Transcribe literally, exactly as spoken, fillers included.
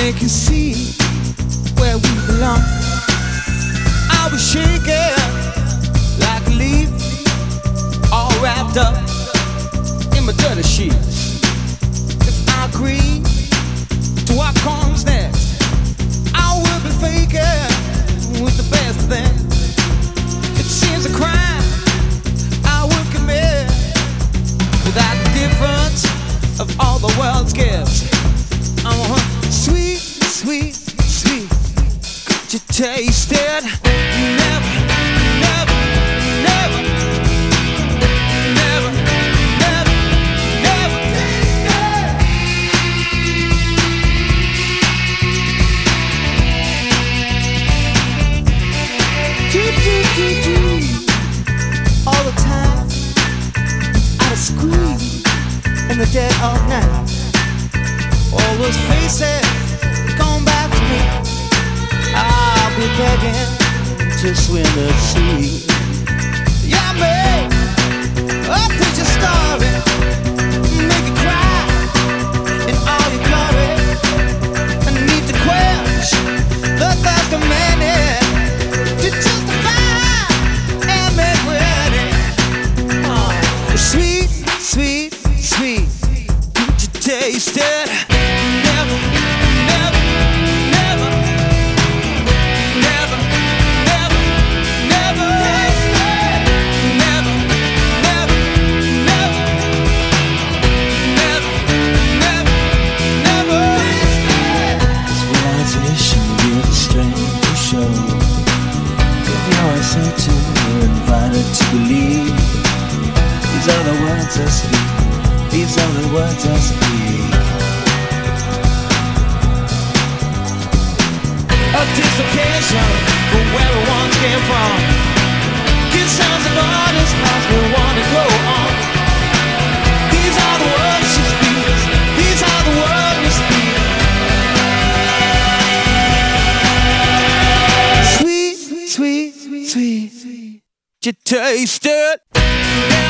make you see where we belong. I'll be shaking like a leaf, all wrapped up in my dirty sheets. If I agree to what comes next, I will be faking with the best of them. It seems a crime I would commit without the difference of all the world's gifts. I want sweet, sweet, sweet. Could you taste it? Never, never, never, never, never, never taste it. Do, do, do, do. All the time, out of squeeze in the dead of night. All those faces come back to me. I'll be begging to swim the sea. Yeah, babe, I'll put your story, make you cry in all your glory. I need to quench the thirst of many to justify and make ready. Oh, sweet, sweet, sweet. Could you taste it? To believe these are the words I speak, these are the words I speak. A dislocation from where we once came from. Good sounds of artists as we want to go on. These are the words she speaks, these are the words we speak. Sweet, sweet, sweet, sweet. You taste it.